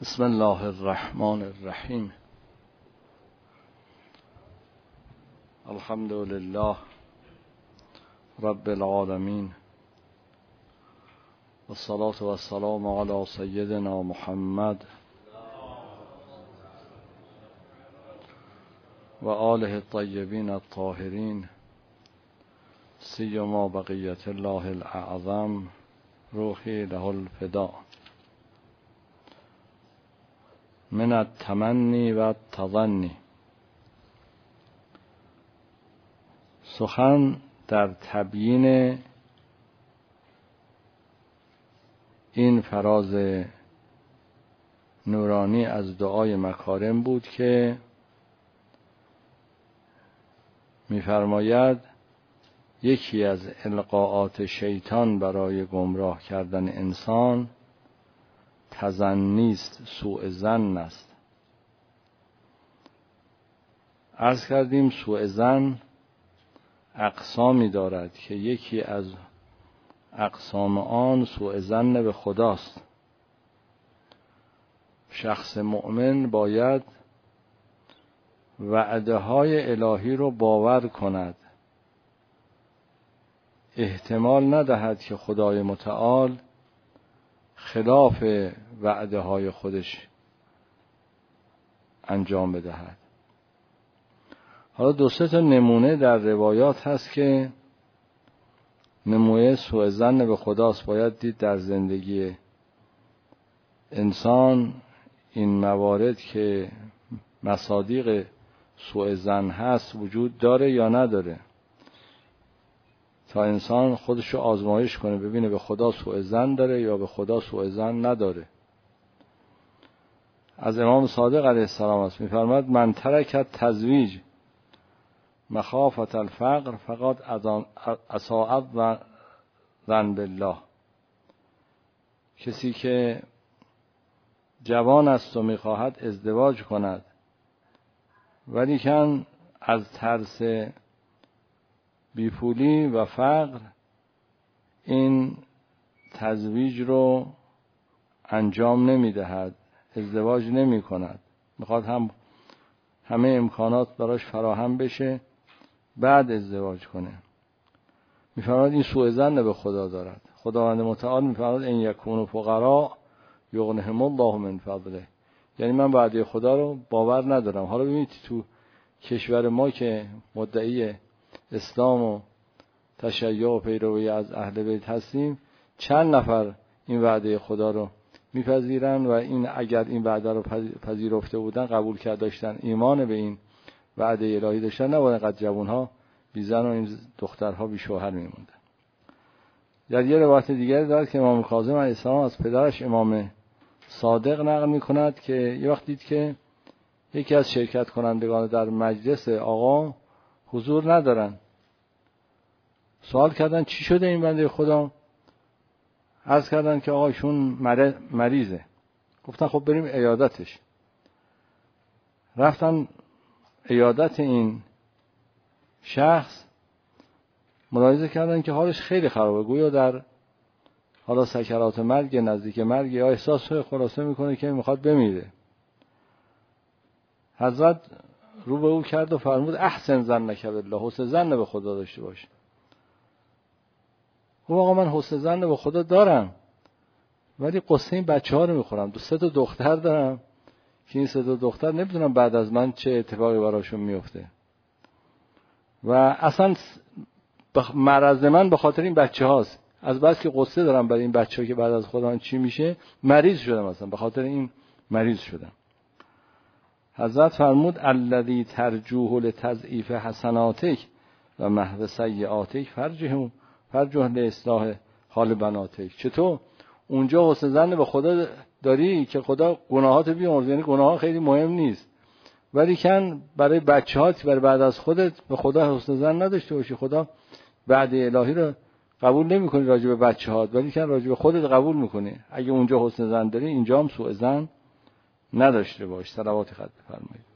بسم الله الرحمن الرحیم. الحمد لله رب العالمین والصلاة والسلام علی سیدنا محمد و آله الطیبین الطاهرین سیما بقیت الله الاعظم روحی له الفداء من التمنی و التظنی. سخن در تبیین این فراز نورانی از دعای مکارم بود که می‌فرماید یکی از القاءات شیطان برای گمراه کردن انسان تظنی است، سوء ظن است. عرض کردیم سوء ظن اقسامی دارد که یکی از اقسام آن سوء ظن به خداست. شخص مؤمن باید وعده های الهی رو باور کند، احتمال ندهد که خدای متعال خلاف وعده های خودش انجام بدهد. حالا دو سه تا نمونه در روایات هست که نمونه سوء ظن به خداست. باید دید در زندگی انسان این موارد که مصادیق سوء ظن هست وجود داره یا نداره، تا انسان خودشو آزمایش کنه ببینه به خدا سوء ظن داره یا به خدا سوء ظن نداره. از امام صادق علیه السلام است، می‌فرماید من ترک التزویج مخافة الفقر فقط اساء ظن بالله. کسی که جوان است و می‌خواهد ازدواج کند ولیکن از ترس بیپولی و فقر این تزویج رو انجام نمی‌دهد، ازدواج نمی کند، میخواد همه امکانات براش فراهم بشه بعد ازدواج کنه. میفرماید این سوء ظن به خدا دارد. خداوند متعال میفرماید ان یکونوا فقراء یغنیهم الله من فضله. یعنی من وعده خدا رو باور ندارم. حالا ببینید تو کشور ما که مدعی اسلام و تشیع و پیروی از اهل بیت هستیم، چند نفر این وعده خدا رو میپذیرن و این اگر این وعده رو پذیرفته بودن، قبول کرده داشتن، ایمان به این وعده الهی داشتن، نبودن قد جوانها بی زن و این دخترها بی شوهر میموندن. در یه روایت دیگری دارد که امام کاظم علیه السلام از پدرش امام صادق نقل میکند که یه وقت دید که یکی از شرکت کنندگان در مجلس آقا حضور ندارن. سوال کردن چی شده این بنده خدا؟ عرض کردن که آقا ایشون مریضه. گفتن خب بریم عیادتش. رفتن عیادت این شخص، ملاحظه کردن که حالش خیلی خرابه، گویا در حالا سکرات مرگ، نزدیک مرگ، یا احساس خلاصه میکنه که میخواد بمیره. حضرت رو به او کرد و فرمود احسن ظنک بالله، حسن ظن به خدا داشته باش. گفت آقا من حسن ظن به خدا دارم ولی قصه این بچه‌ها رو میخورم. 2 تا دختر دارم که این 3 تا دختر نمیدونم بعد از من چه اتفاقی براشون میفته و اصلا مرض من به خاطر این بچه‌هاست. از بس که قصه دارم برای این بچه‌ها که بعد از خودم چی میشه، مریض شدم، اصلا به خاطر این مریض شدم. حضرت فرمود الذی ترجوه لتضعیف حسناتک و محو سیئاتک فرجه لاصلاح حال بناتک. چطور اونجا حسن ظن به خدا داری که خدا گناهات بیامرزه، یعنی گناه خیلی مهم نیست، ولی کن برای بچه‌هات برای بعد از خودت به خدا حسن ظن نداشته باشی. خدا وعده الهی رو قبول نمی‌کنی راجع به بچه‌هات، ولی کن راجع به خودت قبول می‌کنی. اگه اونجا حسن ظن داری اینجا هم سوء ظن نداشته باش. صلوات خط بفرمایید.